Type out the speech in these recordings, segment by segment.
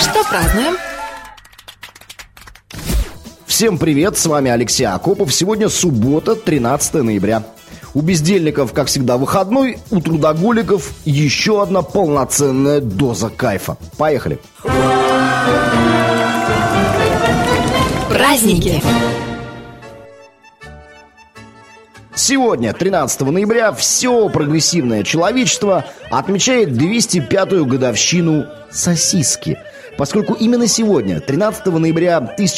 Что празднуем? Всем привет, с вами Алексей Акопов. Сегодня суббота, 13 ноября. У бездельников, как всегда, выходной, у трудоголиков еще одна полноценная доза кайфа. Поехали! Праздники. Сегодня, 13 ноября, все прогрессивное человечество отмечает 205-ю годовщину сосиски. Поскольку именно сегодня, 13 ноября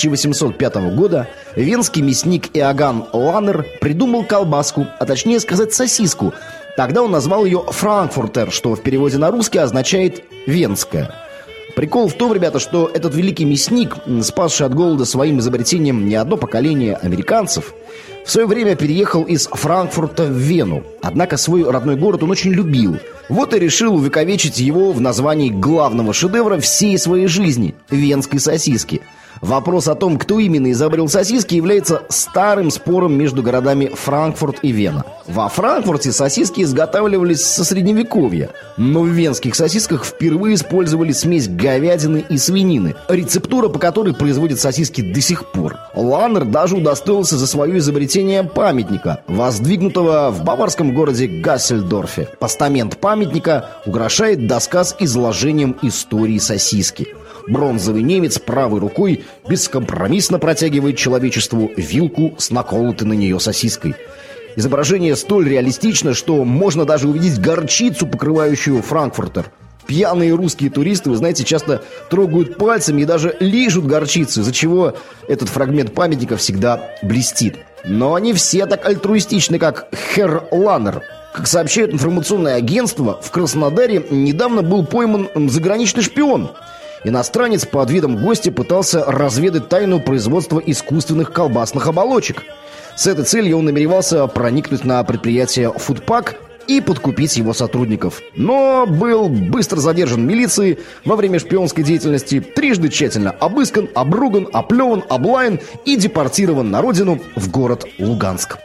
1805 года, венский мясник Иоганн Ланнер придумал колбаску, а точнее сказать сосиску. Тогда он назвал ее «франкфуртер», что в переводе на русский означает «венская». Прикол в том, ребята, что этот великий мясник, спасший от голода своим изобретением не одно поколение американцев, в свое время переехал из Франкфурта в Вену. Однако свой родной город он очень любил. Вот и решил увековечить его в названии главного шедевра всей своей жизни – венской сосиски. Вопрос о том, кто именно изобрел сосиски, является старым спором между городами Франкфурт и Вена. Во Франкфурте сосиски изготавливались со средневековья, но в венских сосисках впервые использовали смесь говядины и свинины, рецептура, по которой производят сосиски до сих пор. Ланнер даже удостоился за свое изобретение памятника, воздвигнутого в баварском городе Гассельдорфе. Постамент памятника украшает доска с изложением истории сосиски. Бронзовый немец правой рукой бескомпромиссно протягивает человечеству вилку с наколотой на нее сосиской. Изображение столь реалистично, что можно даже увидеть горчицу, покрывающую франкфуртер. Пьяные русские туристы, вы знаете, часто трогают пальцами и даже лижут горчицу, из-за чего этот фрагмент памятника всегда блестит. Но они все так альтруистичны, как Херр Ланнер. Как сообщает информационное агентство, в Краснодаре недавно был пойман заграничный шпион. Иностранец под видом гостя пытался разведать тайну производства искусственных колбасных оболочек. С этой целью он намеревался проникнуть на предприятие «Фудпак» и подкупить его сотрудников. Но был быстро задержан милицией во время шпионской деятельности, трижды тщательно обыскан, обруган, оплеван, облаян и депортирован на родину в город Луганск.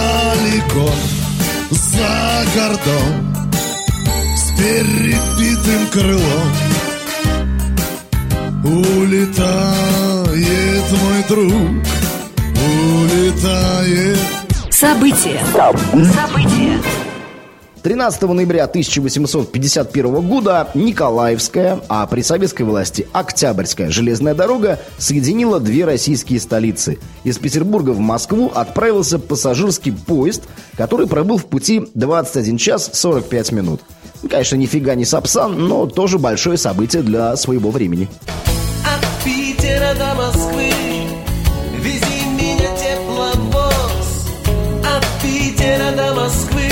Далеко за городом с перебитым крылом улетает мой друг, улетает. События. 13 ноября 1851 года Николаевская, а при советской власти Октябрьская железная дорога соединила две российские столицы. Из Петербурга в Москву отправился пассажирский поезд, который пробыл в пути 21 час 45 минут. Конечно, нифига не Сапсан, но тоже большое событие для своего времени. От Питера до Москвы вези меня тепловоз. От Питера до Москвы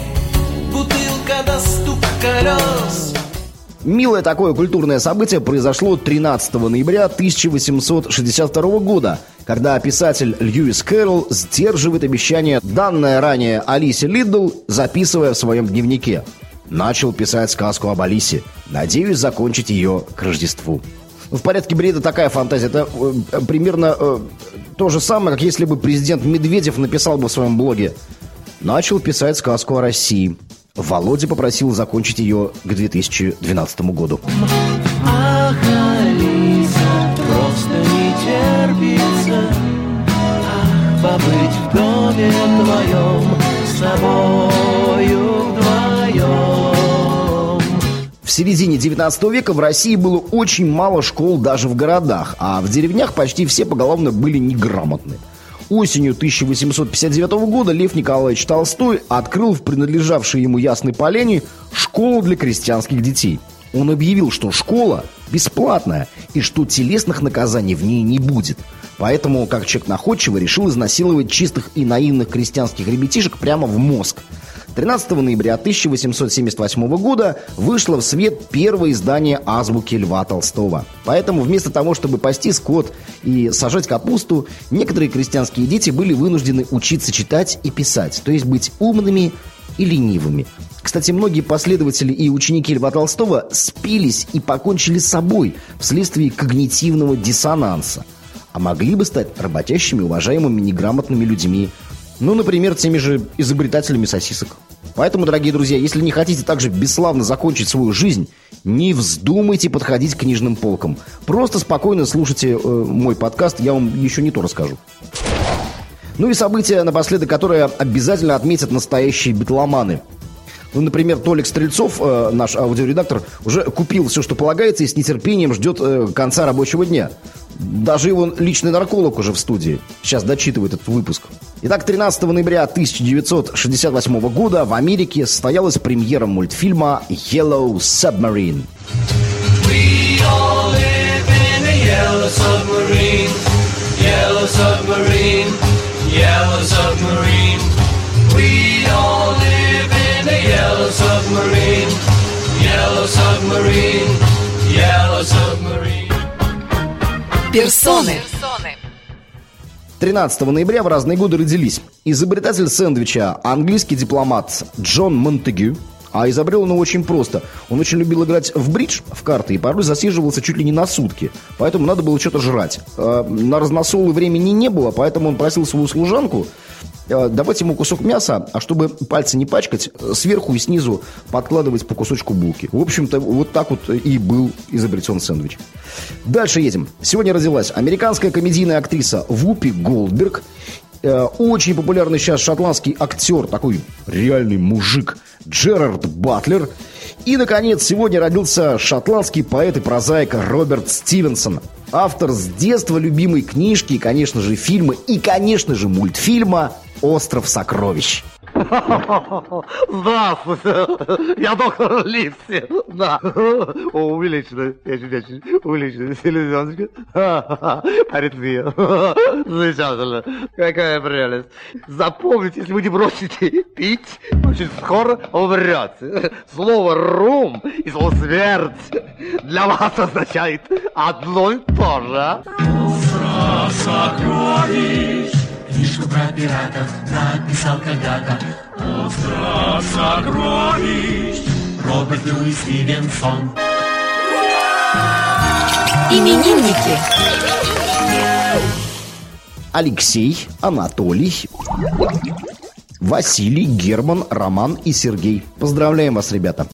бутылка до стук колес. Милое такое культурное событие произошло 13 ноября 1862 года, когда писатель Льюис Кэрролл сдерживает обещание, данное ранее Алисе Лидл, записывая в своем дневнике. Начал писать сказку об Алисе. Надеюсь закончить ее к Рождеству. В порядке бреда такая фантазия. Это примерно то же самое, как если бы президент Медведев написал бы в своем блоге: начал писать сказку о России. Володя попросил закончить ее к 2012 году. Ах, Алиса, просто не терпится. Ах, побыть в доме твоем с тобою вдвоем. В середине 19 века в России было очень мало школ даже в городах, а в деревнях почти все поголовно были неграмотны. Осенью 1859 года Лев Николаевич Толстой открыл в принадлежавшей ему Ясной Поляне школу для крестьянских детей. Он объявил, что школа бесплатная и что телесных наказаний в ней не будет. Поэтому, как человек находчивый, решил изнасиловать чистых и наивных крестьянских ребятишек прямо в мозг. 13 ноября 1878 года вышло в свет первое издание азбуки Льва Толстого. Поэтому вместо того, чтобы пасти скот и сажать капусту, некоторые крестьянские дети были вынуждены учиться читать и писать, то есть быть умными и ленивыми. Кстати, многие последователи и ученики Льва Толстого спились и покончили с собой вследствие когнитивного диссонанса, а могли бы стать работящими, уважаемыми, неграмотными людьми. Ну, например, теми же изобретателями сосисок. Поэтому, дорогие друзья, если не хотите также бесславно закончить свою жизнь, не вздумайте подходить к книжным полкам. Просто спокойно слушайте мой подкаст, я вам еще не то расскажу. Ну и событие напоследок, которое обязательно отметят настоящие битломаны. Ну, например, Толик Стрельцов, наш аудиоредактор, уже купил все, что полагается, и с нетерпением ждет конца рабочего дня. Даже его личный нарколог уже в студии. Сейчас дочитывает этот выпуск. Итак, 13 ноября 1968 года в Америке состоялась премьера мультфильма «Yellow Submarine». We all live in a yellow submarine, yellow submarine, yellow submarine. We all live in a yellow submarine, yellow submarine, yellow submarine. Персоны. 13 ноября в разные годы родились изобретатель сэндвича, английский дипломат Джон Монтегю. А изобрел он его очень просто. Он очень любил играть в бридж, в карты, и порой засиживался чуть ли не на сутки. Поэтому надо было что-то жрать. На разносолы времени не было, поэтому он просил свою служанку давать ему кусок мяса, а чтобы пальцы не пачкать, сверху и снизу подкладывать по кусочку булки. В общем-то, вот так вот и был изобретен сэндвич. Дальше едем. Сегодня родилась американская комедийная актриса Вупи Голдберг. Очень популярный сейчас шотландский актер, такой реальный мужик, Джерард Батлер. И, наконец, сегодня родился шотландский поэт и прозаик Роберт Стивенсон. Автор с детства любимой книжки, и, конечно же, фильма, и, конечно же, мультфильма «Остров сокровищ». Здравствуйте, я доктор Ливси. Да. Увеличенная, очень увеличенная селезеночка. Аритмия. Замечательно. Какая прелесть. Запомните, если вы не бросите пить, очень скоро умрете. Слово «рум» и слово «смерть» для вас означает одно и то же. Остров сокровищ. Книжку про пиратов написал когда-то. Остров сокровищ. Роберт Льюис Стивенсон. Именинники. Алексей, Анатолий, Василий, Герман, Роман и Сергей. Поздравляем вас, ребята!